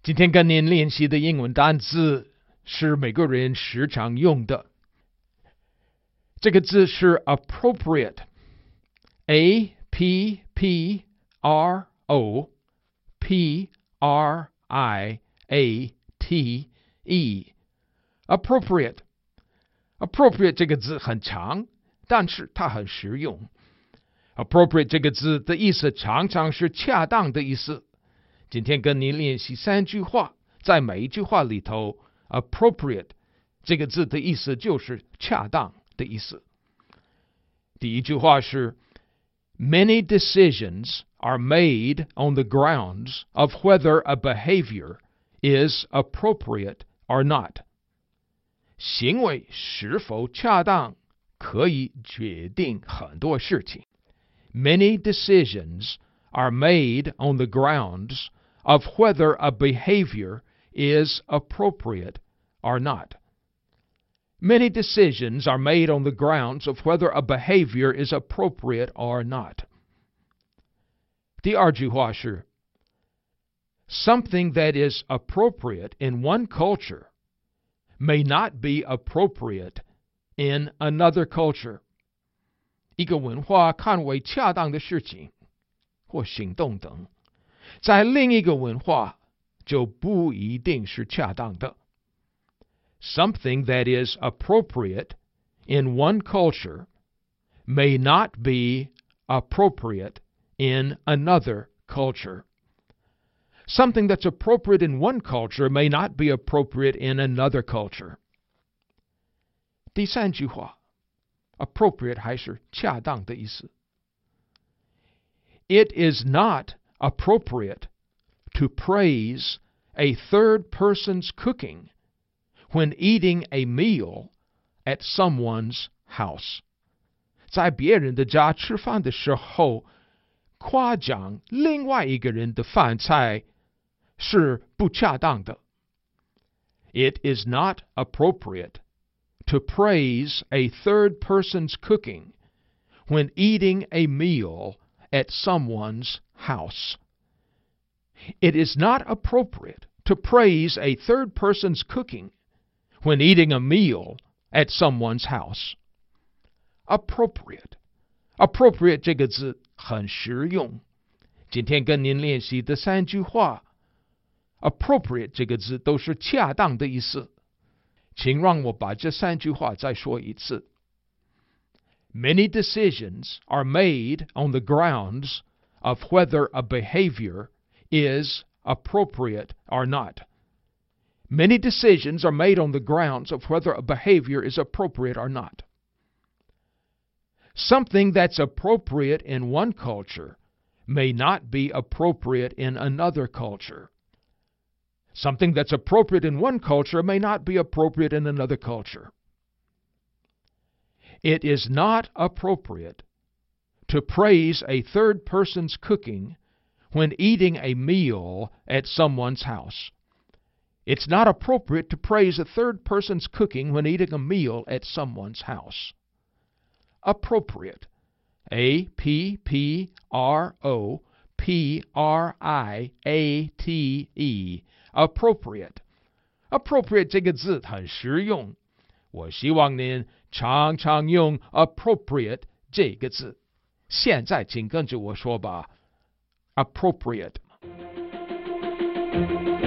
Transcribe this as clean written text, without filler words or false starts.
今天跟您练习的英文单词是美国人时常用的，这个字是 appropriate，appropriate，appropriate。appropriate 这个字很长，但是它很实用。appropriate 这个字的意思常常是恰当的意思。今天跟您练习3句话，在每一句话里头 appropriate 这个字的意思就是恰当的意思。第一句话是 Many decisions are made on the grounds of whether a behavior is appropriate or not. 行为是否恰当可以决定很多事情。Many decisions are made on the grounds of whether a behavior is appropriate or not. Many decisions are made on the grounds of whether a behavior is appropriate or not. 第二句话是 Something that is appropriate in one culture may not be appropriate in another culture. 一个文化看为恰当的事情或行动等，在另一个文化就不一定是恰当的。Something that is appropriate in one culture may not be appropriate in another culture. Something that's appropriate in one culture may not be appropriate in another culture. 第三句话 appropriate 还是恰当的意思。It is not appropriate to praise a third person's cooking when eating a meal at someone's house. 在别人的家吃饭的时候，夸奖另外一个人的饭菜是不恰当的。It is not appropriate to praise a third person's cooking when eating a meal at someone's house. It is not appropriate to praise a third person's cooking when eating a meal at someone's house. Appropriate. Appropriate 这个字很实用。今天跟您练习的3句话 appropriate 这个字都是恰当的意思。请让我把这3句话再说一次。Many decisions are made on the grounds of whether a behavior is appropriate or not. Many decisions are made on the grounds of whether a behavior is appropriate or not. Something that's appropriate in one culture may not be appropriate in another culture. Something that's appropriate in one culture may not be appropriate in another culture. It is not appropriate to praise a third person's cooking when eating a meal at someone's house. It's not appropriate to praise a third person's cooking when eating a meal at someone's house. Appropriate. A-P-P-R-O-P-R-I-A-T-E. Appropriate. Appropriate 这个字很实用，我希望您常常用 appropriate 这个字。现在请跟着我说吧 ，appropriate。